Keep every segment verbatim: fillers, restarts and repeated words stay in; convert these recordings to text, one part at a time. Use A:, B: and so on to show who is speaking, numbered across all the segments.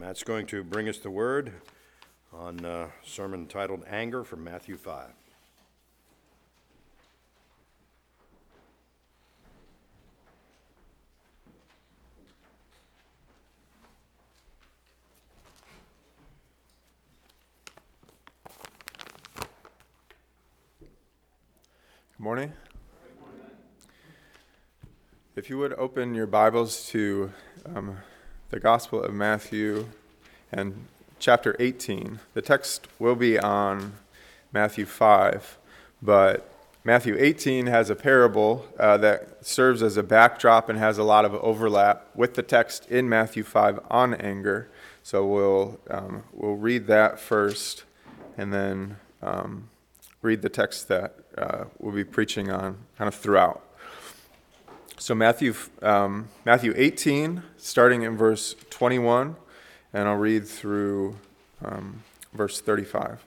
A: Matt's going to bring us the word on a sermon titled Anger from Matthew five.
B: Good morning. If you would open your Bibles to um, the Gospel of Matthew and chapter eighteen. The text will be on Matthew five, but Matthew eighteen has a parable uh, that serves as a backdrop and has a lot of overlap with the text in Matthew five on anger. So we'll um, we'll read that first, and then um, read the text that uh, we'll be preaching on kind of throughout. So Matthew um, Matthew eighteen, starting in verse twenty-one, and I'll read through um, verse thirty-five.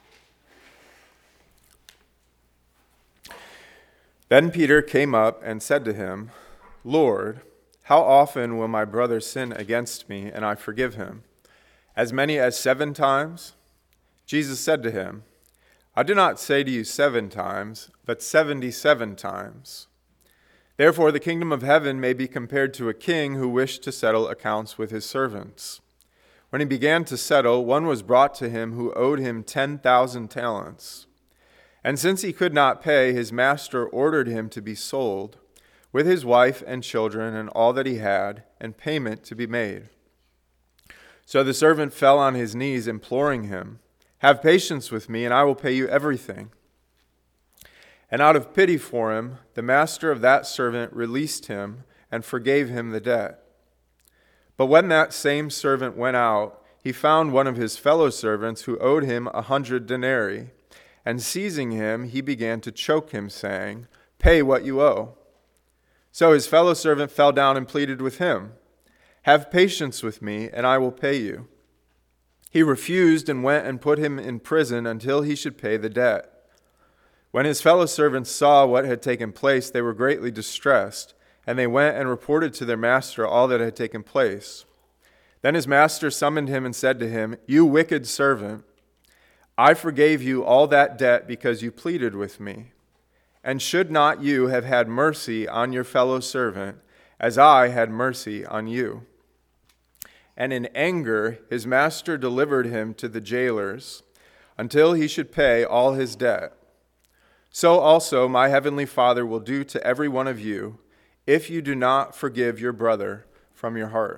B: Then Peter came up and said to him, "Lord, how often will my brother sin against me, and I forgive him? As many as seven times?" Jesus said to him, "I do not say to you seven times, but seventy-seven times. Therefore the kingdom of heaven may be compared to a king who wished to settle accounts with his servants. When he began to settle, one was brought to him who owed him ten thousand talents. And since he could not pay, his master ordered him to be sold, with his wife and children and all that he had, and payment to be made. So the servant fell on his knees, imploring him, 'Have patience with me, and I will pay you everything.' And out of pity for him, the master of that servant released him and forgave him the debt. But when that same servant went out, he found one of his fellow servants who owed him a hundred denarii. And seizing him, he began to choke him, saying, 'Pay what you owe.' So his fellow servant fell down and pleaded with him, 'Have patience with me, and I will pay you.' He refused and went and put him in prison until he should pay the debt. When his fellow servants saw what had taken place, they were greatly distressed, and they went and reported to their master all that had taken place. Then his master summoned him and said to him, 'You wicked servant, I forgave you all that debt because you pleaded with me. And should not you have had mercy on your fellow servant, as I had mercy on you?' And in anger his master delivered him to the jailers until he should pay all his debt. So also my heavenly Father will do to every one of you if you do not forgive your brother from your heart."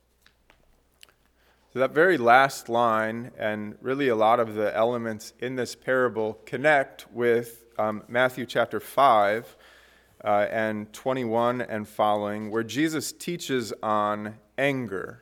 B: So that very last line, and really a lot of the elements in this parable, connect with um, Matthew chapter five uh, and twenty-one and following, where Jesus teaches on anger.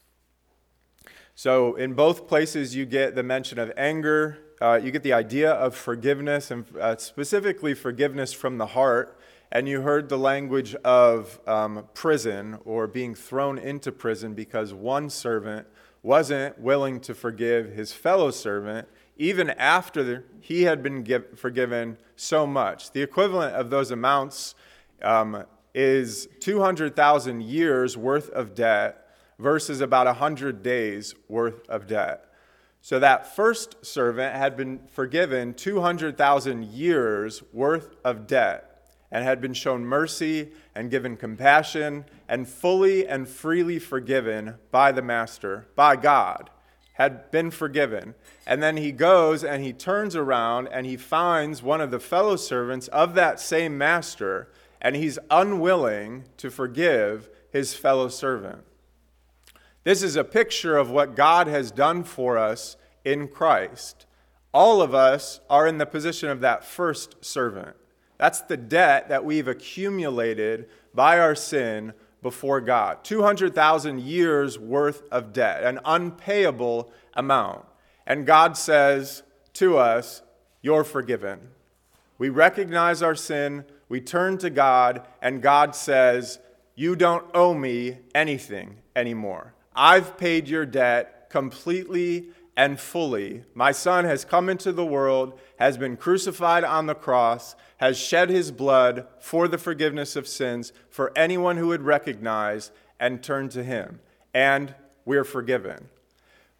B: So in both places you get the mention of anger. Uh, you get the idea of forgiveness, and uh, specifically forgiveness from the heart. And you heard the language of um, prison, or being thrown into prison because one servant wasn't willing to forgive his fellow servant, even after he had been give, forgiven so much. The equivalent of those amounts um, is two hundred thousand years worth of debt versus about one hundred days worth of debt. So that first servant had been forgiven two hundred thousand years worth of debt and had been shown mercy and given compassion and fully and freely forgiven by the master, by God, had been forgiven. And then he goes and he turns around and he finds one of the fellow servants of that same master, and he's unwilling to forgive his fellow servant. This is a picture of what God has done for us in Christ. All of us are in the position of that first servant. That's the debt that we've accumulated by our sin before God. two hundred thousand years worth of debt, an unpayable amount. And God says to us, "You're forgiven." We recognize our sin, we turn to God, and God says, "You don't owe me anything anymore. I've paid your debt completely and fully. My Son has come into the world, has been crucified on the cross, has shed his blood for the forgiveness of sins for anyone who would recognize and turn to him. And we're forgiven.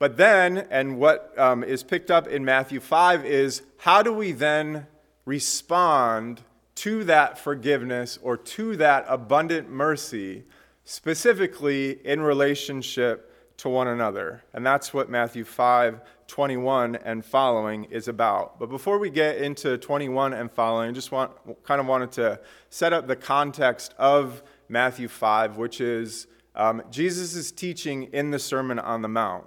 B: But then, and what um, is picked up in Matthew five is, how do we then respond to that forgiveness or to that abundant mercy, specifically in relationship to one another? And that's what Matthew five twenty-one and following is about. But before we get into twenty-one and following, I just want kind of wanted to set up the context of Matthew five, which is um, Jesus' teaching in the Sermon on the Mount.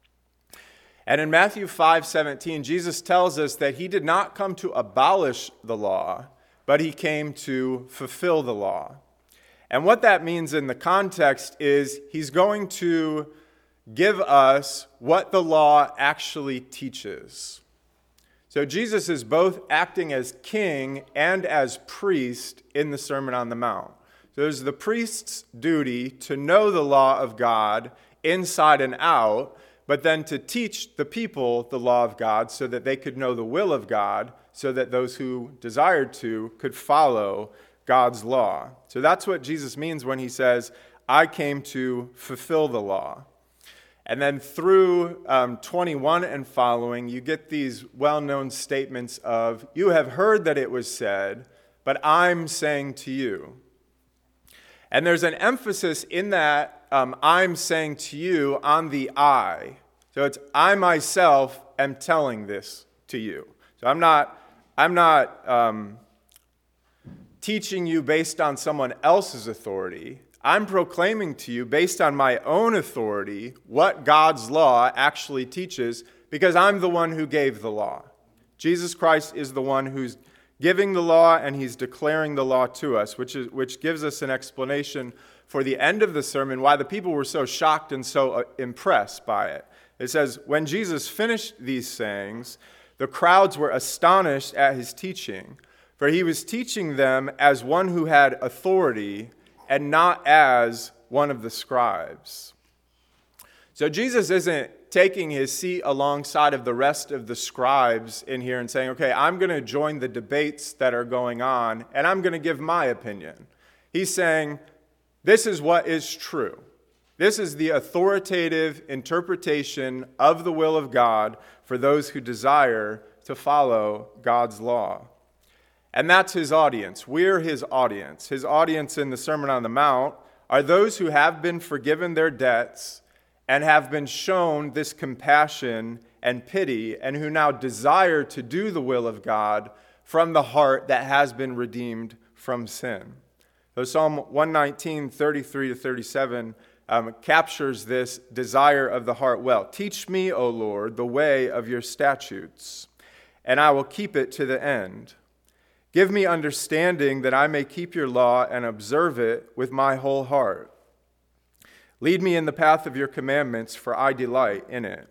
B: And in Matthew five seventeen, Jesus tells us that he did not come to abolish the law, but he came to fulfill the law. And what that means in the context is he's going to give us what the law actually teaches. So Jesus is both acting as king and as priest in the Sermon on the Mount. So there's the priest's duty to know the law of God inside and out, but then to teach the people the law of God so that they could know the will of God, so that those who desired to could follow God's law. So that's what Jesus means when he says, I came to fulfill the law. And then through um, twenty-one and following, you get these well-known statements of, you have heard that it was said, but I'm saying to you. And there's an emphasis in that um, I'm saying to you on the I. So it's I myself am telling this to you. So I'm not, I'm not um, teaching you based on someone else's authority. I'm proclaiming to you based on my own authority what God's law actually teaches, because I'm the one who gave the law. Jesus Christ is the one who's giving the law, and he's declaring the law to us, which is which gives us an explanation for the end of the sermon, why the people were so shocked and so uh, impressed by it. It says, when Jesus finished these sayings, the crowds were astonished at his teaching, for he was teaching them as one who had authority and not as one of the scribes. So Jesus isn't taking his seat alongside of the rest of the scribes in here and saying, okay, I'm going to join the debates that are going on, and I'm going to give my opinion. He's saying, this is what is true. This is the authoritative interpretation of the will of God for those who desire to follow God's law. And that's his audience. We're his audience. His audience in the Sermon on the Mount are those who have been forgiven their debts and have been shown this compassion and pity, and who now desire to do the will of God from the heart that has been redeemed from sin. So Psalm one nineteen, thirty-three to thirty-seven um, captures this desire of the heart well. Teach me, O Lord, the way of your statutes, and I will keep it to the end. Give me understanding that I may keep your law and observe it with my whole heart. Lead me in the path of your commandments, for I delight in it.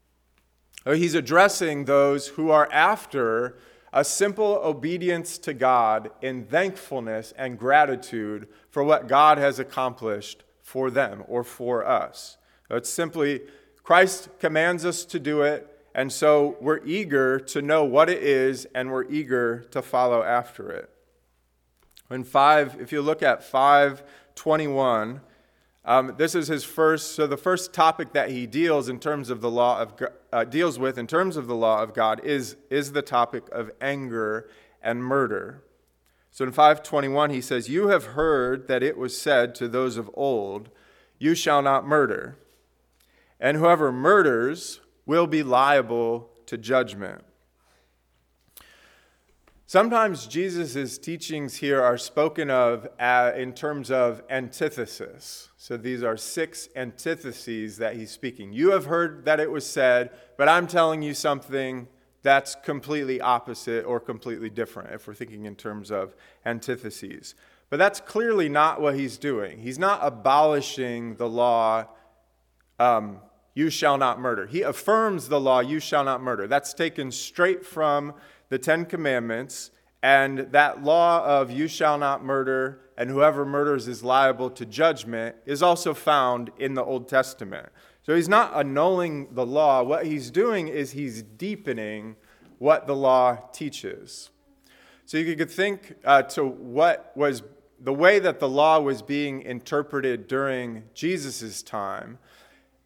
B: He's addressing those who are after a simple obedience to God in thankfulness and gratitude for what God has accomplished for them or for us. It's simply, Christ commands us to do it, and so we're eager to know what it is, and we're eager to follow after it. In five, if you look at five twenty-one, um, this is his first. So the first topic that he deals in terms of the law of uh, deals with in terms of the law of God is is the topic of anger and murder. So in five twenty-one, he says, "You have heard that it was said to those of old, 'You shall not murder,' and whoever murders will be liable to judgment." Sometimes Jesus' teachings here are spoken of uh, in terms of antithesis. So these are six antitheses that he's speaking. You have heard that it was said, but I'm telling you something that's completely opposite or completely different, if we're thinking in terms of antitheses. But that's clearly not what he's doing. He's not abolishing the law, um, you shall not murder. He affirms the law, you shall not murder. That's taken straight from the Ten Commandments, and that law of you shall not murder, and whoever murders is liable to judgment, is also found in the Old Testament. So he's not annulling the law. What he's doing is he's deepening what the law teaches. So you could think uh, to what was the way that the law was being interpreted during Jesus' time.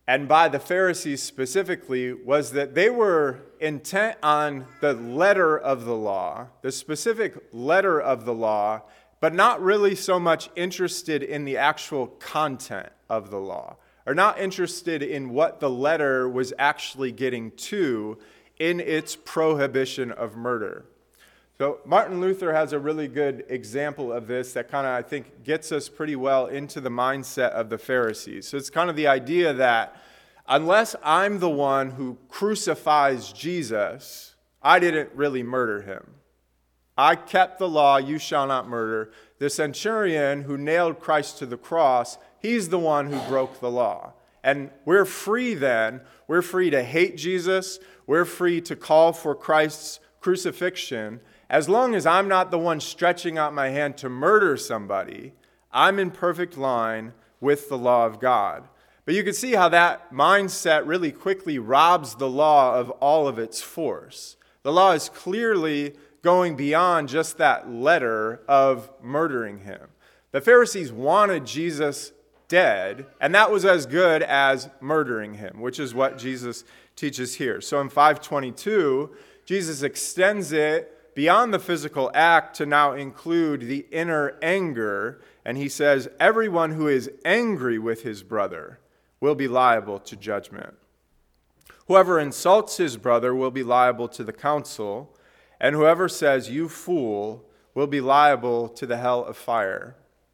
B: and by the Pharisees specifically, was that they were intent on the letter of the law, the specific letter of the law, but not really so much interested in the actual content of the law, or not interested in what the letter was actually getting to in its prohibition of murder. So Martin Luther has a really good example of this that kind of, I think, gets us pretty well into the mindset of the Pharisees. So it's kind of the idea that unless I'm the one who crucifies Jesus, I didn't really murder him. I kept the law, you shall not murder. The centurion who nailed Christ to the cross, he's the one who broke the law. And we're free then. We're free to hate Jesus. We're free to call for Christ's crucifixion. As long as I'm not the one stretching out my hand to murder somebody, I'm in perfect line with the law of God. But you can see how that mindset really quickly robs the law of all of its force. The law is clearly going beyond just that letter of murdering him. The Pharisees wanted Jesus dead, and that was as good as murdering him, which is what Jesus teaches here. So in five twenty-two, Jesus extends it beyond the physical act to now include the inner anger, and he says, everyone who is angry with his brother will be liable to judgment. Whoever insults his brother will be liable to the council, and whoever says, you fool, will be liable to the hell of fire.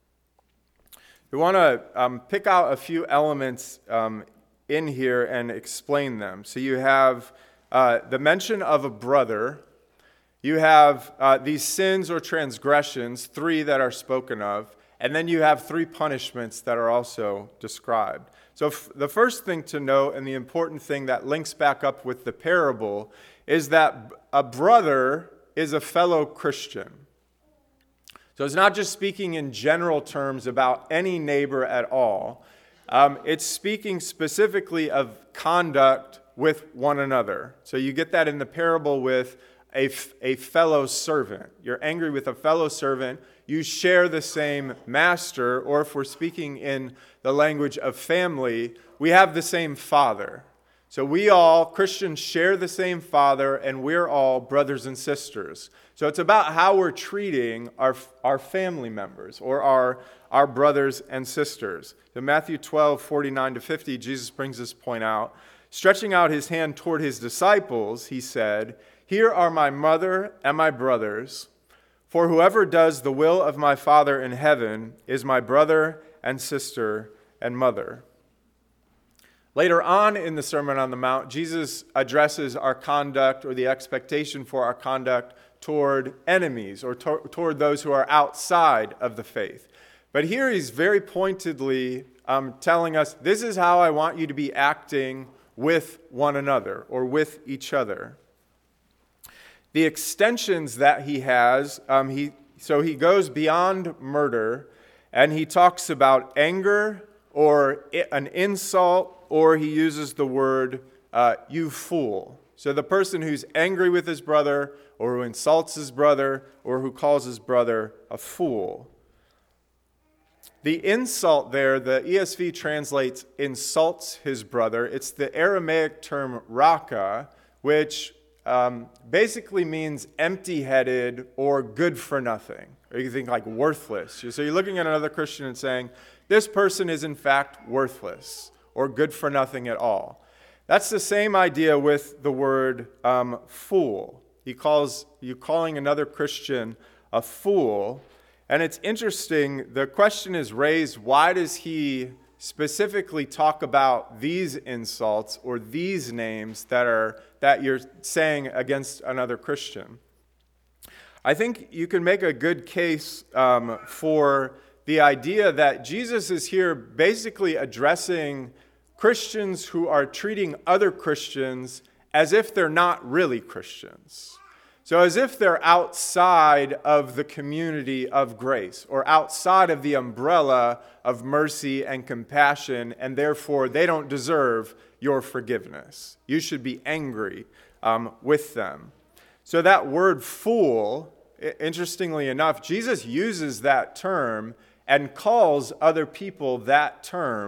B: We want to um, pick out a few elements um, in here and explain them. So you have uh, the mention of a brother. You have uh, these sins or transgressions, three that are spoken of, and then you have three punishments that are also described. So f- the first thing to note, and the important thing that links back up with the parable, is that a brother is a fellow Christian. So it's not just speaking in general terms about any neighbor at all. Um, it's speaking specifically of conduct with one another. So you get that in the parable with a, f- a fellow servant. You're angry with a fellow servant. You share the same master, or if we're speaking in the language of family, we have the same father. So we all, Christians, share the same Father, and we're all brothers and sisters. So it's about how we're treating our, our family members or our, our brothers and sisters. In Matthew twelve, forty-nine to fifty, Jesus brings this point out. Stretching out his hand toward his disciples, he said, here are my mother and my brothers, for whoever does the will of my Father in heaven is my brother and sister and mother. Later on in the Sermon on the Mount, Jesus addresses our conduct or the expectation for our conduct toward enemies or to- toward those who are outside of the faith. But here he's very pointedly um, telling us, this is how I want you to be acting with one another or with each other. The extensions that he has, um, he so he goes beyond murder, and he talks about anger or an insult, or he uses the word, uh, you fool. So the person who's angry with his brother, or who insults his brother, or who calls his brother a fool. The insult there, the E S V translates insults his brother. It's the Aramaic term raka, which um, basically means empty-headed or good for nothing. Or you think like worthless. So you're looking at another Christian and saying, this person is in fact worthless or good for nothing at all. That's the same idea with the word um, fool. He calls you calling another Christian a fool. And it's interesting, the question is raised, why does he specifically talk about these insults or these names that are that you're saying against another Christian? I think you can make a good case um, for the idea that Jesus is here basically addressing Christians who are treating other Christians as if they're not really Christians. So as if they're outside of the community of grace or outside of the umbrella of mercy and compassion, and therefore they don't deserve your forgiveness. You should be angry um, with them. So that word fool, interestingly enough, Jesus uses that term and calls other people that term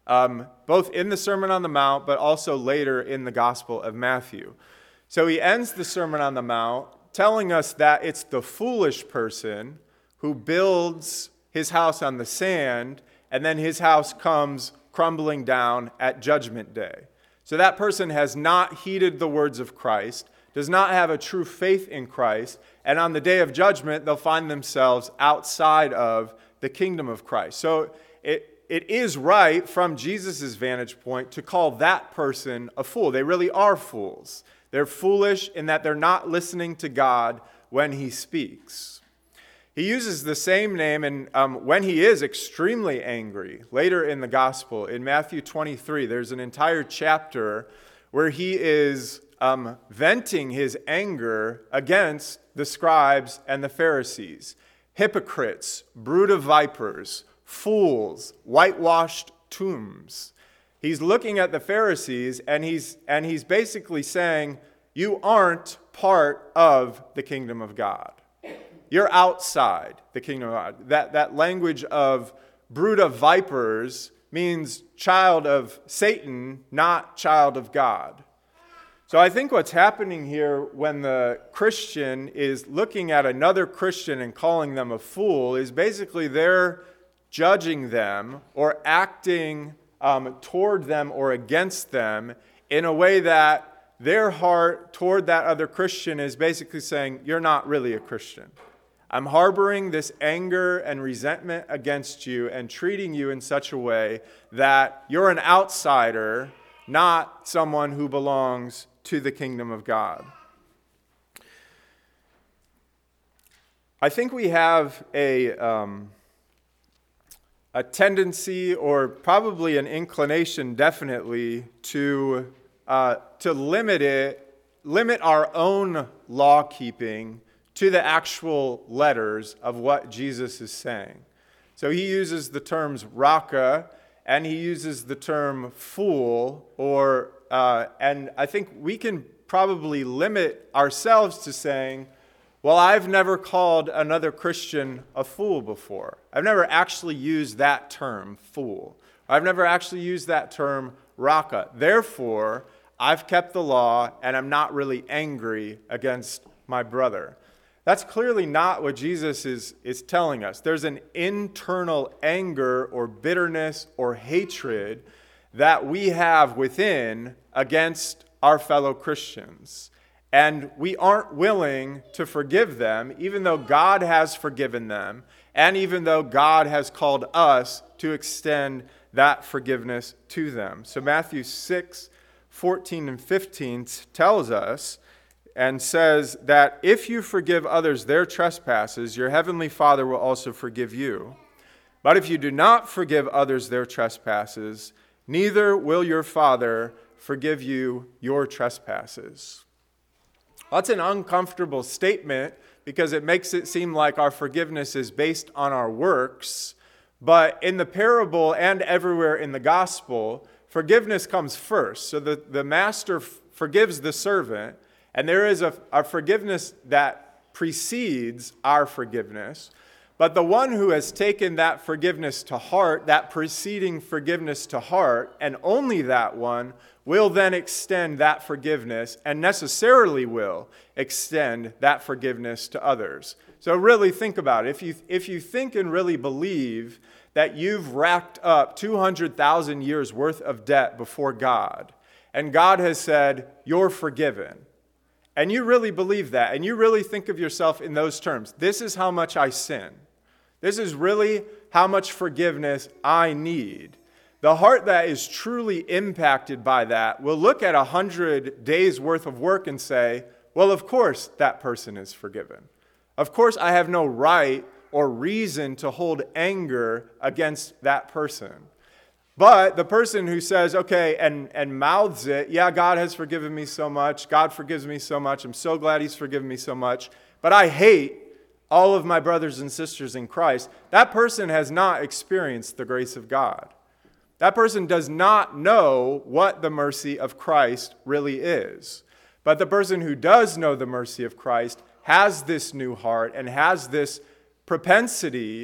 B: um, both in the Sermon on the Mount, but also later in the Gospel of Matthew. So he ends the Sermon on the Mount telling us that it's the foolish person who builds his house on the sand, and then his house comes crumbling down at Judgment Day. So that person has not heeded the words of Christ, does not have a true faith in Christ, and on the day of judgment, they'll find themselves outside of the kingdom of Christ. So it, it is right from Jesus' vantage point to call that person a fool. They really are fools. They're foolish in that they're not listening to God when he speaks. He uses the same name, and um, when he is extremely angry, later in the gospel, in Matthew twenty-three, there's an entire chapter where he is um, venting his anger against the scribes and the Pharisees. Hypocrites, brood of vipers, fools, whitewashed tombs. He's looking at the Pharisees, and he's, and he's basically saying, you aren't part of the kingdom of God. You're outside the kingdom of God. That, that language of brood of vipers means child of Satan, not child of God. So I think what's happening here when the Christian is looking at another Christian and calling them a fool is basically they're judging them or acting um, toward them or against them in a way that their heart toward that other Christian is basically saying, you're not really a Christian. I'm harboring this anger and resentment against you and treating you in such a way that you're an outsider, not someone who belongs to the kingdom of God. I think we have a, um, a tendency, or probably an inclination definitely, to, uh, to limit it, limit our own law keeping to the actual letters of what Jesus is saying. So he uses the terms raka, and he uses the term fool, or uh, and I think we can probably limit ourselves to saying, well, I've never called another Christian a fool before. I've never actually used that term, fool. I've never actually used that term, raka. Therefore, I've kept the law, and I'm not really angry against my brother. That's clearly not what Jesus is, is telling us. There's an internal anger or bitterness or hatred that we have within against our fellow Christians. And we aren't willing to forgive them, even though God has forgiven them, and even though God has called us to extend that forgiveness to them. So Matthew six, fourteen and fifteen tells us and says that if you forgive others their trespasses, your heavenly Father will also forgive you. But if you do not forgive others their trespasses, neither will your Father forgive you your trespasses. That's an uncomfortable statement because it makes it seem like our forgiveness is based on our works. But in the parable and everywhere in the gospel, forgiveness comes first. So the, the master f- forgives the servant, and there is a, a forgiveness that precedes our forgiveness. But the one who has taken that forgiveness to heart, that preceding forgiveness to heart, and only that one, will then extend that forgiveness, and necessarily will extend that forgiveness to others. So really think about it. If you, if you think and really believe that you've racked up two hundred thousand years worth of debt before God, and God has said, you're forgiven, and you really believe that, and you really think of yourself in those terms, this is how much I sin. This is really how much forgiveness I need. The heart that is truly impacted by that will look at a hundred days worth of work and say, well, of course that person is forgiven. Of course I have no right or reason to hold anger against that person. But the person who says, okay, and, and mouths it, yeah, God has forgiven me so much. God forgives me so much. I'm so glad he's forgiven me so much. But I hate all of my brothers and sisters in Christ. That person has not experienced the grace of God. That person does not know what the mercy of Christ really is. But the person who does know the mercy of Christ has this new heart and has this propensity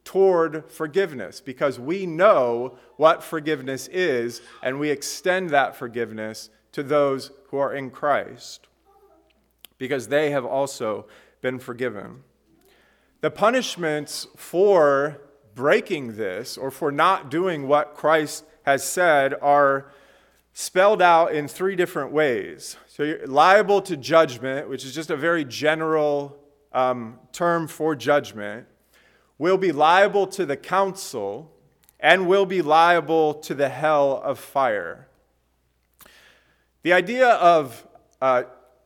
B: toward forgiveness because we know what forgiveness is, and we extend that forgiveness to those who are in Christ because they have also been forgiven. The punishments for breaking this or for not doing what Christ has said are spelled out in three different ways. So you're liable to judgment, which is just a very general um, term for judgment, will be liable to the council, and will be liable to the hell of fire. The idea of uh,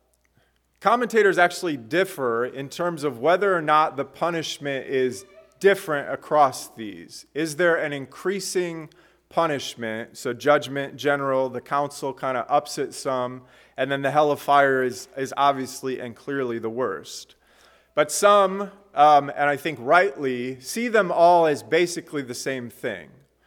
B: commentators actually differ in terms of whether or not the punishment is different across these. Is there an increasing punishment? So judgment, general, the council kind of ups it some, and then the hell of fire is, is obviously and clearly the worst. But some, um, and I think rightly, see them all as basically the same thing.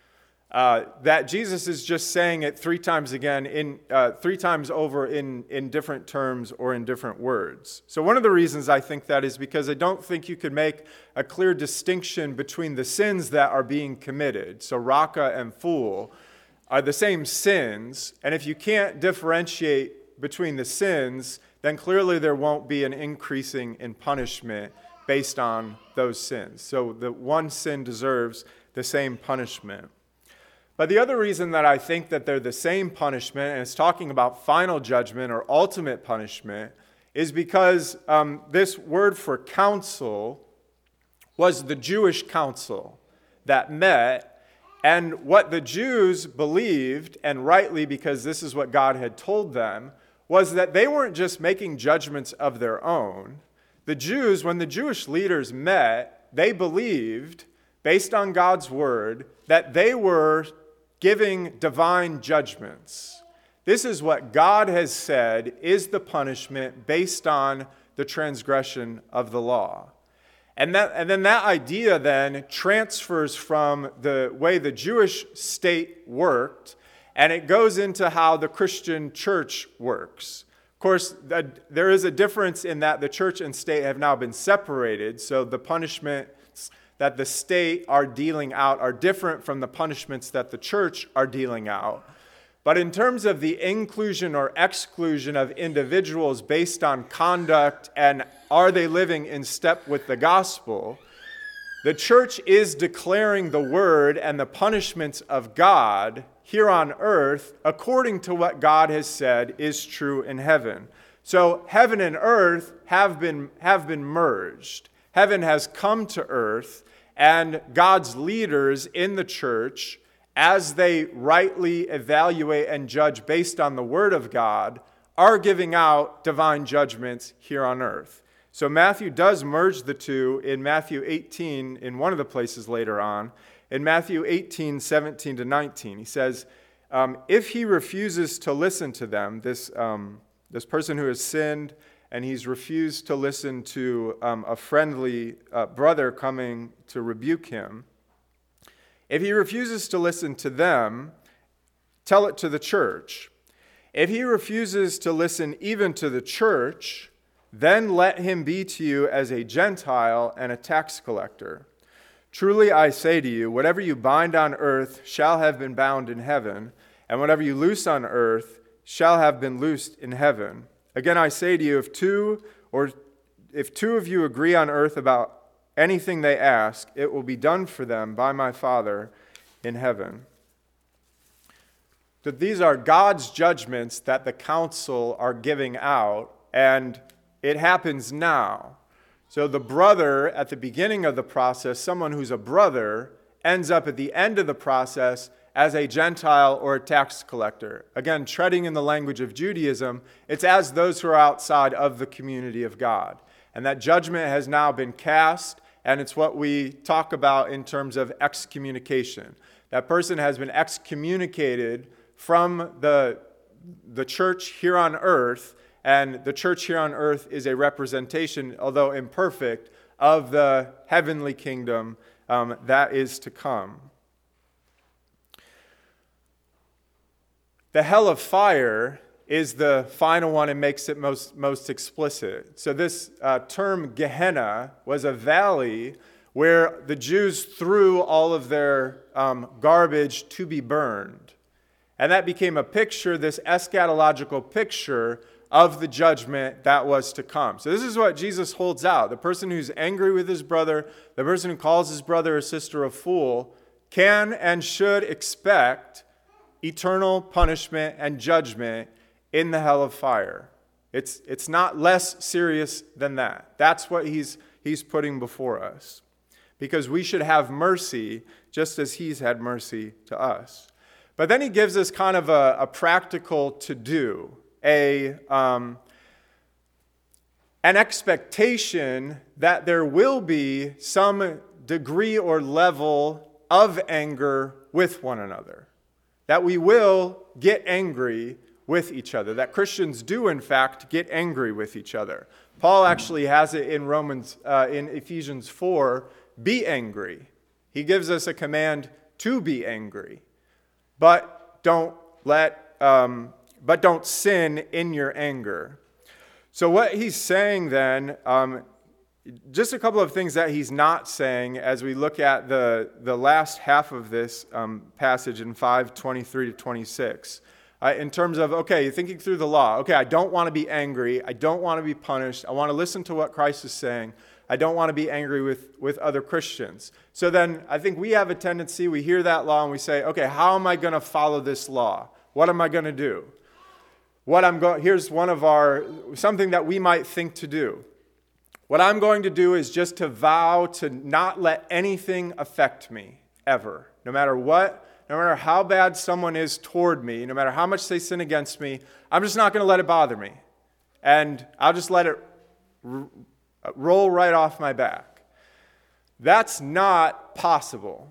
B: Uh, that Jesus is just saying it three times again, in uh, three times over in, in different terms or in different words. So one of the reasons I think that is because I don't think you could make a clear distinction between the sins that are being committed. So raka and fool are the same sins, and if you can't differentiate between the sins, then clearly there won't be an increasing in punishment based on those sins. So the one sin deserves the same punishment. But the other reason that I think that they're the same punishment, and it's talking about final judgment or ultimate punishment, is because um, this word for council was the Jewish council that met, and what the Jews believed, and rightly because this is what God had told them, was that they weren't just making judgments of their own. The Jews, when the Jewish leaders met, they believed, based on God's word, that they were giving divine judgments. This is what God has said is the punishment based on the transgression of the law. And that, and then that idea then transfers from the way the Jewish state worked, and it goes into how the Christian church works. Of course, there is a difference in that the church and state have now been separated, so the punishments that the state are dealing out are different from the punishments that the church are dealing out. But in terms of the inclusion or exclusion of individuals based on conduct and are they living in step with the gospel, the church is declaring the word and the punishments of God here on earth according to what God has said is true in heaven. So heaven and earth have been, have been merged. Heaven has come to earth, and God's leaders in the church, as they rightly evaluate and judge based on the word of God, are giving out divine judgments here on earth. So Matthew does merge the two in Matthew eighteen, in one of the places later on. In Matthew eighteen, seventeen to nineteen, he says, um, if he refuses to listen to them, this, um, this person who has sinned, and he's refused to listen to um, a friendly uh, brother coming to rebuke him, if he refuses to listen to them, tell it to the church. If he refuses to listen even to the church, then let him be to you as a Gentile and a tax collector. Truly I say to you, whatever you bind on earth shall have been bound in heaven, and whatever you loose on earth shall have been loosed in heaven. Again, I say to you, if two or if two of you agree on earth about anything they ask, it will be done for them by my Father in heaven. That these are God's judgments that the council are giving out, and it happens now. So the brother at the beginning of the process, someone who's a brother, ends up at the end of the process as a Gentile or a tax collector. Again, treading in the language of Judaism, it's as those who are outside of the community of God. And that judgment has now been cast, and it's what we talk about in terms of excommunication. That person has been excommunicated from the, the church here on earth, and the church here on earth is a representation, although imperfect, of the heavenly kingdom um, that is to come. The hell of fire is the final one and makes it most, most explicit. So this uh, term Gehenna was a valley where the Jews threw all of their um, garbage to be burned. And that became a picture, this eschatological picture of the judgment that was to come. So this is what Jesus holds out. The person who's angry with his brother, the person who calls his brother or sister a fool, can and should expect eternal punishment and judgment in the hell of fire. It's, it's not less serious than that. That's what he's, he's putting before us. Because we should have mercy just as he's had mercy to us. But then he gives us kind of a, a practical to-do, a, um, an expectation that there will be some degree or level of anger with one another. That we will get angry with each other. That Christians do, in fact, get angry with each other. Paul actually has it in Romans, uh, in Ephesians four, be angry. He gives us a command to be angry. But don't let, um, but don't sin in your anger. So what he's saying then, um, just a couple of things that he's not saying as we look at the, the last half of this um, passage in five twenty-three to twenty-six. Uh, in terms of, okay, you're thinking through the law. Okay, I don't want to be angry. I don't want to be punished. I want to listen to what Christ is saying. I don't want to be angry with, with other Christians. So then I think we have a tendency, we hear that law and we say, okay, how am I going to follow this law? What am I going to do? What I'm going, here's one of our, something that we might think to do. What I'm going to do is just to vow to not let anything affect me, ever. No matter what, no matter how bad someone is toward me, no matter how much they sin against me, I'm just not going to let it bother me. And I'll just let it r- roll right off my back. That's not possible.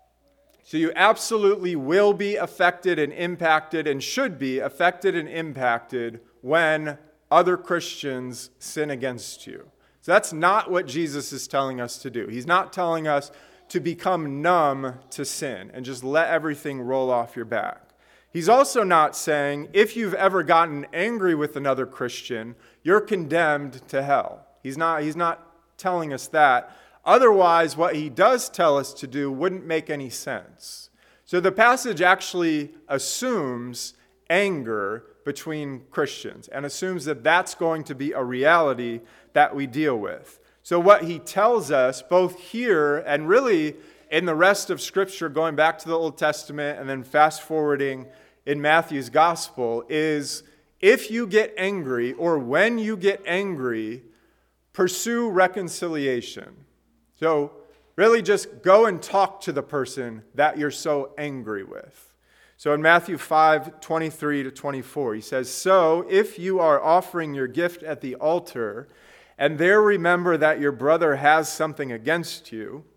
B: So you absolutely will be affected and impacted and should be affected and impacted when other Christians sin against you. So that's not what Jesus is telling us to do. He's not telling us to become numb to sin and just let everything roll off your back. He's also not saying if you've ever gotten angry with another Christian, you're condemned to hell. He's not, he's not telling us that. Otherwise, what he does tell us to do wouldn't make any sense. So the passage actually assumes anger between Christians and assumes that that's going to be a reality that we deal with. So what he tells us, both here and really in the rest of Scripture, going back to the Old Testament and then fast forwarding in Matthew's Gospel, is if you get angry or when you get angry, pursue reconciliation. So really just go and talk to the person that you're so angry with. So in Matthew five twenty-three to twenty-four, he says, "So if you are offering your gift at the altar, and there remember that your brother has something against you,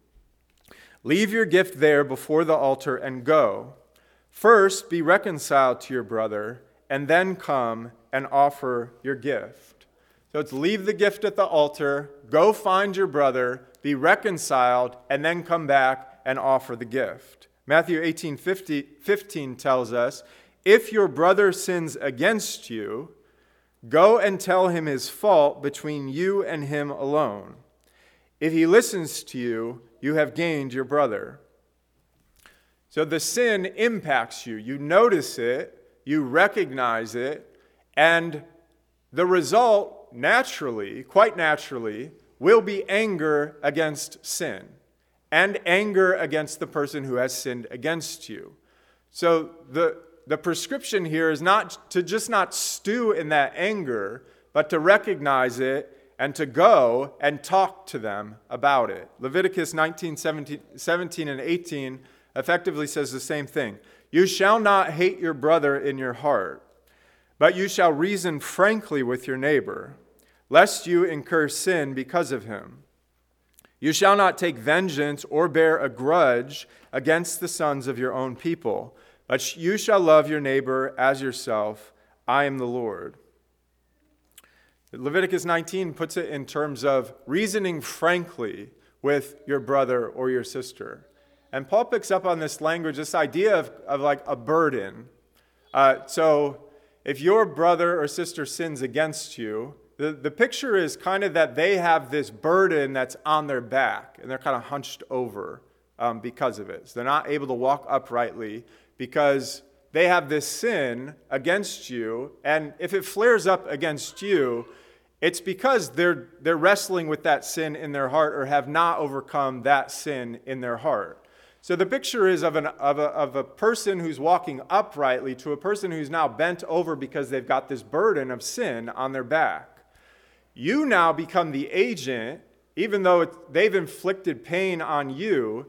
B: leave your gift there before the altar and go. First be reconciled to your brother, and then come and offer your gift." So it's leave the gift at the altar, go find your brother, be reconciled, and then come back and offer the gift. Matthew eighteen fifteen tells us, "If your brother sins against you, go and tell him his fault between you and him alone. If he listens to you, you have gained your brother." So the sin impacts you. You notice it, you recognize it, and the result, naturally, quite naturally, will be anger against sin and anger against the person who has sinned against you. So the The prescription here is not to just not stew in that anger, but to recognize it and to go and talk to them about it. Leviticus nineteen, seventeen and eighteen effectively says the same thing. "You shall not hate your brother in your heart, but you shall reason frankly with your neighbor, lest you incur sin because of him. You shall not take vengeance or bear a grudge against the sons of your own people, but you shall love your neighbor as yourself. I am the Lord." Leviticus nineteen puts it in terms of reasoning frankly with your brother or your sister. And Paul picks up on this language, this idea of, of like a burden. Uh, so if your brother or sister sins against you, The, the picture is kind of that they have this burden that's on their back, and they're kind of hunched over um, because of it. So they're not able to walk uprightly because they have this sin against you, and if it flares up against you, it's because they're they're wrestling with that sin in their heart or have not overcome that sin in their heart. So the picture is of, an, of, a, of a person who's walking uprightly to a person who's now bent over because they've got this burden of sin on their back. You now become the agent, even though it, they've inflicted pain on you.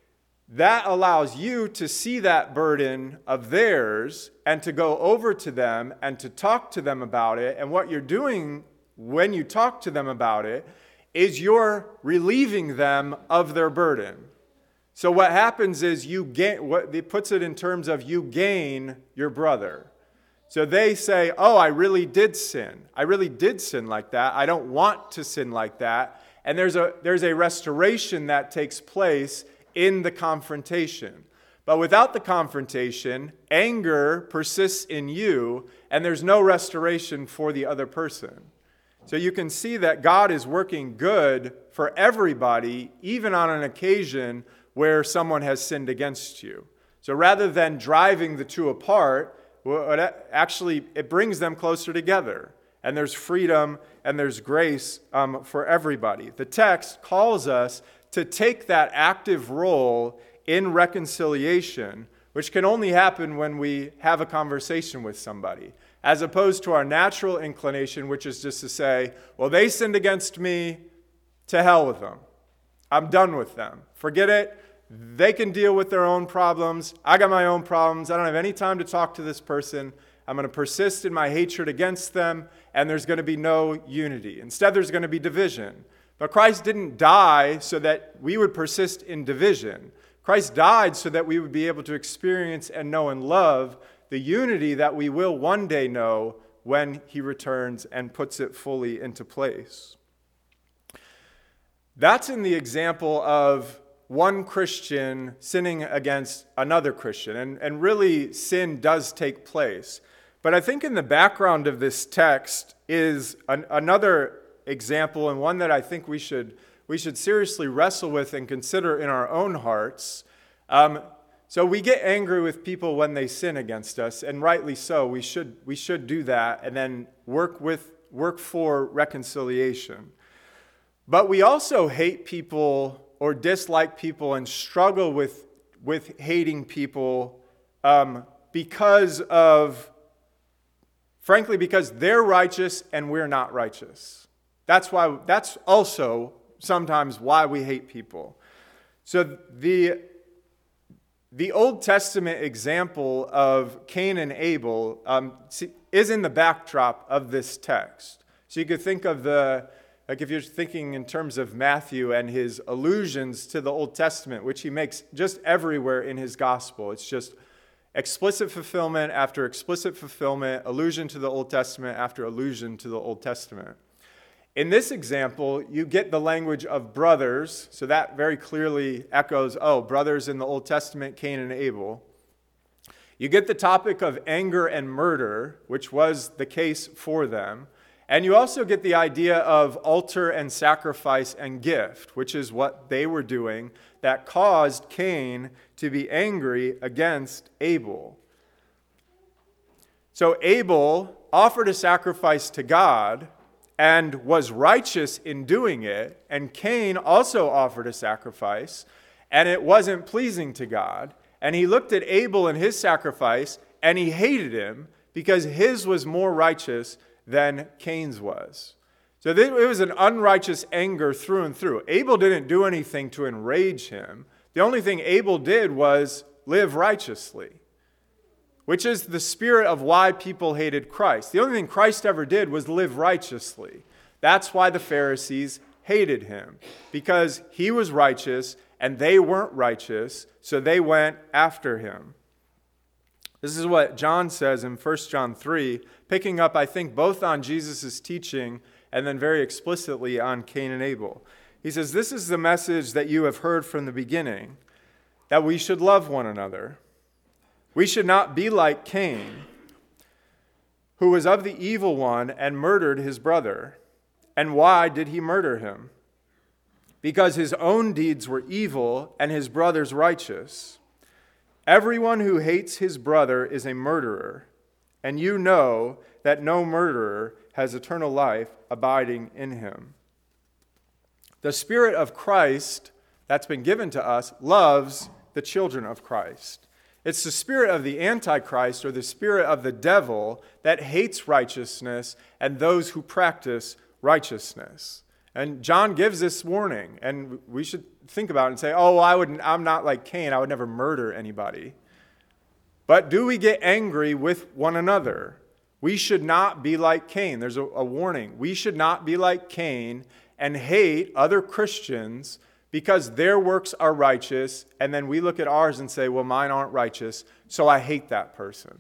B: That allows you to see that burden of theirs and to go over to them and to talk to them about it. And what you're doing when you talk to them about it is you're relieving them of their burden. So what happens is you gain, what it puts it in terms of you gain your brother. So they say, oh, I really did sin. I really did sin like that. I don't want to sin like that. And there's a there's a restoration that takes place in the confrontation. But without the confrontation, anger persists in you, and there's no restoration for the other person. So you can see that God is working good for everybody, even on an occasion where someone has sinned against you. So rather than driving the two apart, actually it brings them closer together. And there's freedom and there's grace um, for everybody. The text calls us to take that active role in reconciliation, which can only happen when we have a conversation with somebody, as opposed to our natural inclination, which is just to say, well, they sinned against me, to hell with them. I'm done with them. Forget it. They can deal with their own problems. I got my own problems. I don't have any time to talk to this person. I'm going to persist in my hatred against them, and there's going to be no unity. Instead, there's going to be division. But Christ didn't die so that we would persist in division. Christ died so that we would be able to experience and know and love the unity that we will one day know when he returns and puts it fully into place. That's in the example of one Christian sinning against another Christian. And, and really, sin does take place. But I think in the background of this text is an, another example, and one that I think we should we should seriously wrestle with and consider in our own hearts. Um, so we get angry with people when they sin against us, and rightly so. We should we should do that, and then work with work for reconciliation. But we also hate people or dislike people and struggle with with hating people um, because of, frankly, because they're righteous and we're not righteous. That's why. That's also sometimes why we hate people. So the the Old Testament example of Cain and Abel um, is in the backdrop of this text. So you could think of the, like if you're thinking in terms of Matthew and his allusions to the Old Testament, which he makes just everywhere in his gospel. It's just explicit fulfillment after explicit fulfillment, allusion to the Old Testament after allusion to the Old Testament. In this example, you get the language of brothers, so that very clearly echoes, oh, brothers in the Old Testament, Cain and Abel. You get the topic of anger and murder, which was the case for them. And you also get the idea of altar and sacrifice and gift, which is what they were doing that caused Cain to be angry against Abel. So Abel offered a sacrifice to God and was righteous in doing it, and Cain also offered a sacrifice, and it wasn't pleasing to God. And he looked at Abel and his sacrifice, and he hated him because his was more righteous than Cain's was. So it was an unrighteous anger through and through. Abel didn't do anything to enrage him. The only thing Abel did was live righteously, which is the spirit of why people hated Christ. The only thing Christ ever did was live righteously. That's why the Pharisees hated him, because he was righteous and they weren't righteous, so they went after him. This is what John says in First John three, picking up, I think, both on Jesus' teaching and then very explicitly on Cain and Abel. He says, "This is the message that you have heard from the beginning, that we should love one another. We should not be like Cain, who was of the evil one and murdered his brother. And why did he murder him? Because his own deeds were evil and his brother's righteous. Everyone who hates his brother is a murderer, and you know that no murderer has eternal life abiding in him. The Spirit of Christ that's been given to us loves the children of Christ. It's the spirit of the Antichrist, or the spirit of the devil, that hates righteousness and those who practice righteousness. And John gives this warning, and we should think about it and say, oh, I would, I'm not like Cain. I would never murder anybody. But do we get angry with one another? We should not be like Cain. There's a, a warning. We should not be like Cain and hate other Christians because their works are righteous, and then we look at ours and say, well, mine aren't righteous, so I hate that person.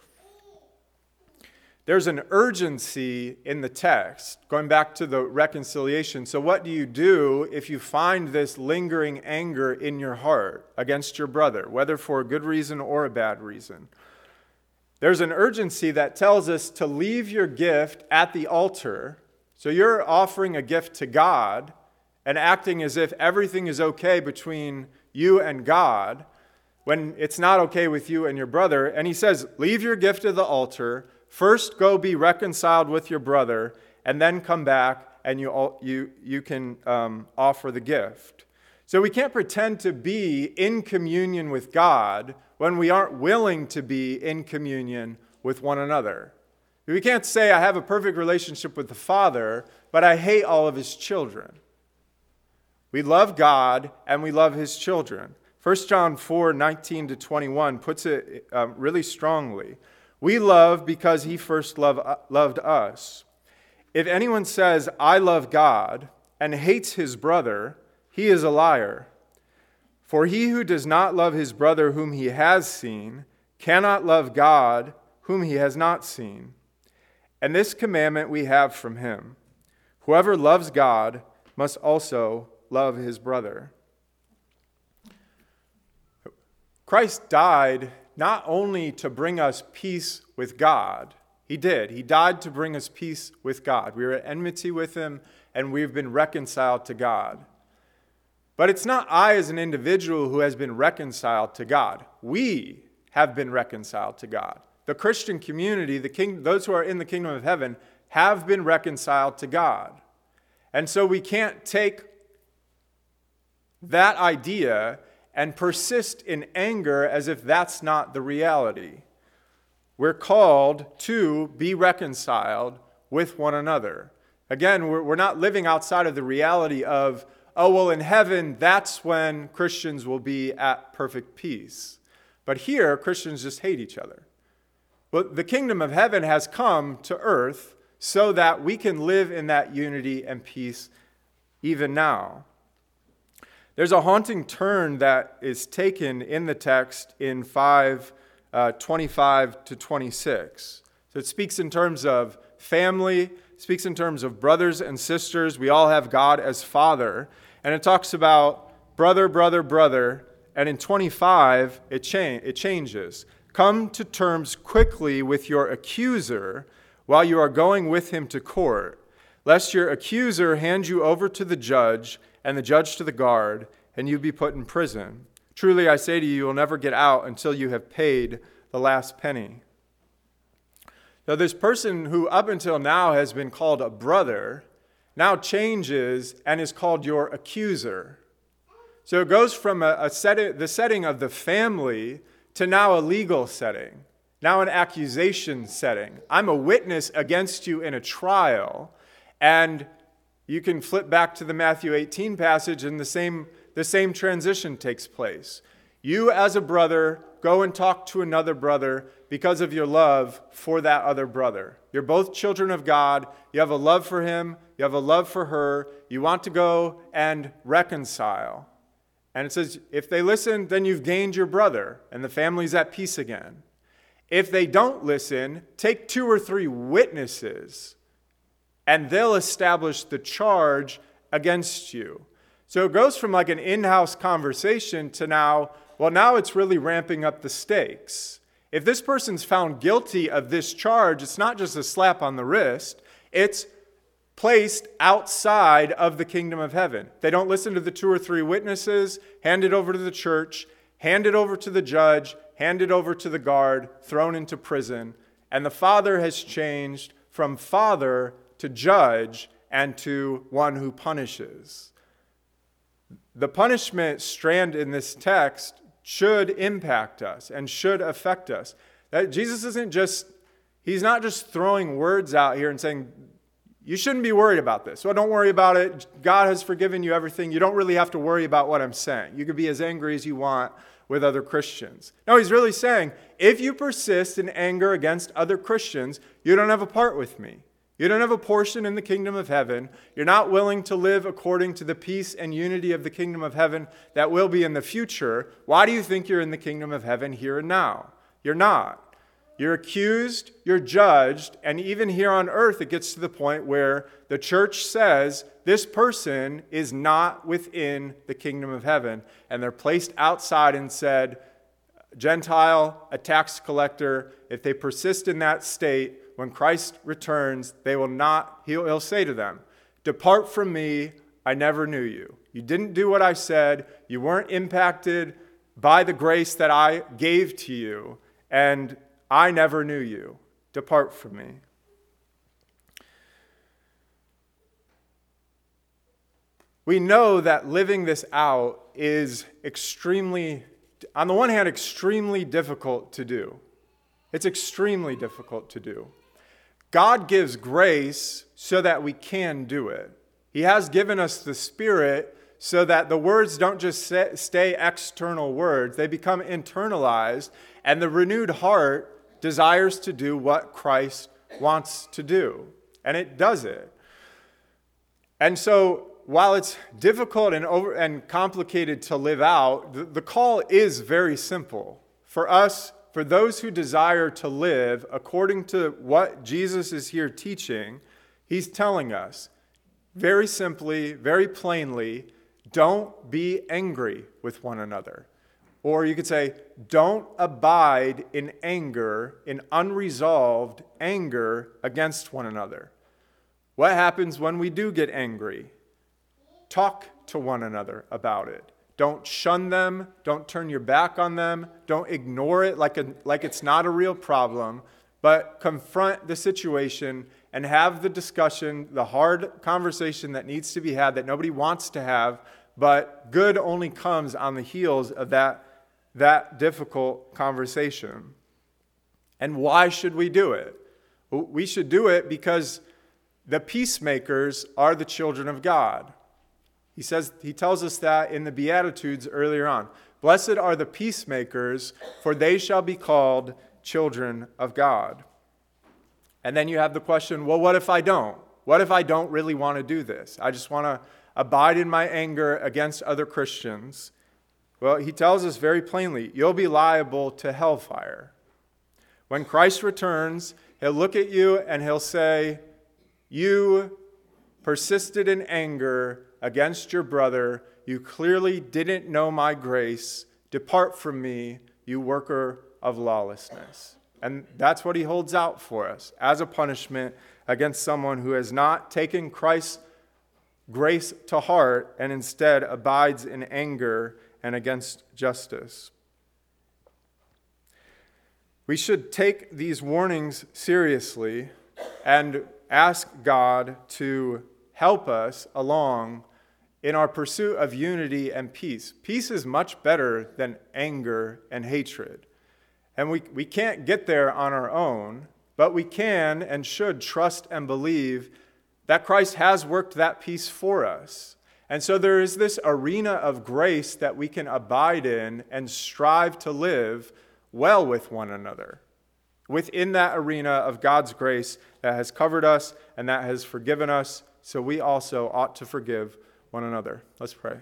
B: There's an urgency in the text, going back to the reconciliation. So what do you do if you find this lingering anger in your heart against your brother, whether for a good reason or a bad reason? There's an urgency that tells us to leave your gift at the altar. So you're offering a gift to God and acting as if everything is okay between you and God, when it's not okay with you and your brother. And he says, leave your gift at the altar, first go be reconciled with your brother, and then come back and you, you, you can um, offer the gift. So we can't pretend to be in communion with God when we aren't willing to be in communion with one another. We can't say, I have a perfect relationship with the Father, but I hate all of his children. We love God and we love his children. First John four, nineteen to twenty-one puts it um, really strongly. We love because he first love, uh, loved us. If anyone says, I love God, and hates his brother, he is a liar. For he who does not love his brother whom he has seen cannot love God whom he has not seen. And this commandment we have from him: whoever loves God must also love his brother. Christ died not only to bring us peace with God. He did. He died to bring us peace with God. We were at enmity with him, and we've been reconciled to God. But it's not I as an individual who has been reconciled to God. We have been reconciled to God. The Christian community, the king, those who are in the kingdom of heaven, have been reconciled to God. And so we can't take that idea and persist in anger as if that's not the reality. We're called to be reconciled with one another. Again, we're, we're not living outside of the reality of, oh, well, in heaven, that's when Christians will be at perfect peace. But here, Christians just hate each other. But the kingdom of heaven has come to earth so that we can live in that unity and peace even now. There's a haunting turn that is taken in the text in five twenty-five to twenty-six. So it speaks in terms of family, speaks in terms of brothers and sisters. We all have God as Father. And it talks about brother, brother, brother. And in twenty-five, it, cha- it changes. Come to terms quickly with your accuser while you are going with him to court, lest your accuser hand you over to the judge and the judge to the guard, and you be put in prison. Truly I say to you, you will never get out until you have paid the last penny. Now this person who up until now has been called a brother now changes and is called your accuser. So it goes from a, a setting, the setting of the family to now a legal setting, now an accusation setting. I'm a witness against you in a trial, and you can flip back to the Matthew eighteen passage and the same, the same transition takes place. You as a brother go and talk to another brother because of your love for that other brother. You're both children of God. You have a love for him. You have a love for her. You want to go and reconcile. And it says, if they listen, then you've gained your brother, and the family's at peace again. If they don't listen, take two or three witnesses, and they'll establish the charge against you. So it goes from like an in-house conversation to now, well, now it's really ramping up the stakes. If this person's found guilty of this charge, it's not just a slap on the wrist. It's placed outside of the kingdom of heaven. They don't listen to the two or three witnesses, hand it over to the church, hand it over to the judge, hand it over to the guard, thrown into prison. And the father has changed from father to judge and to one who punishes. The punishment strand in this text should impact us and should affect us. That Jesus isn't just, he's not just throwing words out here and saying, you shouldn't be worried about this. Well, don't worry about it. God has forgiven you everything. You don't really have to worry about what I'm saying. You can be as angry as you want with other Christians. No, he's really saying, if you persist in anger against other Christians, you don't have a part with me. You don't have a portion in the kingdom of heaven. You're not willing to live according to the peace and unity of the kingdom of heaven that will be in the future. Why do you think you're in the kingdom of heaven here and now? You're not. You're accused, you're judged, and even here on earth it gets to the point where the church says this person is not within the kingdom of heaven, and they're placed outside and said, Gentile, a tax collector, if they persist in that state, when Christ returns, they will not, he'll, he'll say to them, depart from me, I never knew you. You didn't do what I said, you weren't impacted by the grace that I gave to you, and I never knew you. Depart from me. We know that living this out is extremely, on the one hand, extremely difficult to do. It's extremely difficult to do. God gives grace so that we can do it. He has given us the Spirit so that the words don't just stay external words. They become internalized, and the renewed heart desires to do what Christ wants to do. And it does it. And so while it's difficult and over and complicated to live out, the, the call is very simple. For us, for those who desire to live according to what Jesus is here teaching, he's telling us very simply, very plainly, don't be angry with one another. Or you could say, don't abide in anger, in unresolved anger against one another. What happens when we do get angry? Talk to one another about it. Don't shun them. Don't turn your back on them. Don't ignore it like, a, like it's not a real problem, but confront the situation and have the discussion, the hard conversation that needs to be had that nobody wants to have, but good only comes on the heels of that that difficult conversation. And why should we do it? We should do it because the peacemakers are the children of God. He says, he tells us that in the Beatitudes earlier on. Blessed are the peacemakers, for they shall be called children of God. And then you have the question, well, what if I don't? What if I don't really want to do this? I just want to abide in my anger against other Christians. Well, he tells us very plainly, you'll be liable to hellfire. When Christ returns, he'll look at you and he'll say, you persisted in anger against your brother. You clearly didn't know my grace. Depart from me, you worker of lawlessness. And that's what he holds out for us as a punishment against someone who has not taken Christ's grace to heart and instead abides in anger and against justice. We should take these warnings seriously and ask God to help us along in our pursuit of unity and peace. Peace is much better than anger and hatred. And we, we can't get there on our own, but we can and should trust and believe that Christ has worked that peace for us. And so there is this arena of grace that we can abide in and strive to live well with one another. Within that arena of God's grace that has covered us and that has forgiven us, so we also ought to forgive one another. Let's pray.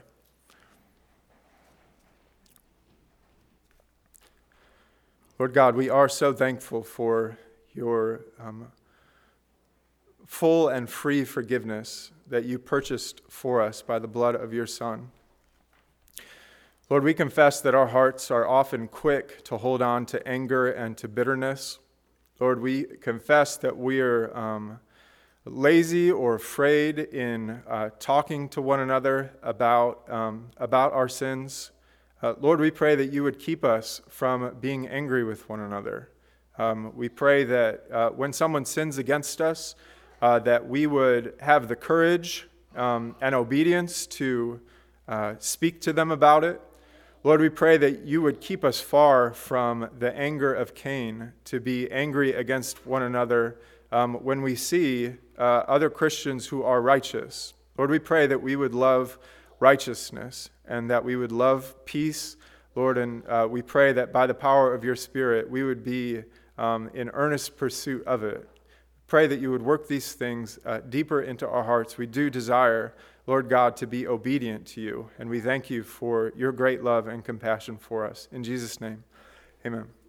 B: Lord God, we are so thankful for your um, full and free forgiveness that you purchased for us by the blood of your Son. Lord, we confess that our hearts are often quick to hold on to anger and to bitterness. Lord, we confess that we are um, lazy or afraid in uh, talking to one another about, um, about our sins. Uh, Lord, we pray that you would keep us from being angry with one another. Um, we pray that uh, when someone sins against us, uh, that we would have the courage um, and obedience to uh, speak to them about it. Lord, we pray that you would keep us far from the anger of Cain, to be angry against one another um, when we see uh, other Christians who are righteous. Lord, we pray that we would love righteousness and that we would love peace, Lord, and uh, we pray that by the power of your Spirit, we would be um, in earnest pursuit of it. Pray that you would work these things uh, deeper into our hearts. We do desire, Lord God, to be obedient to you, and we thank you for your great love and compassion for us. In Jesus' name, amen.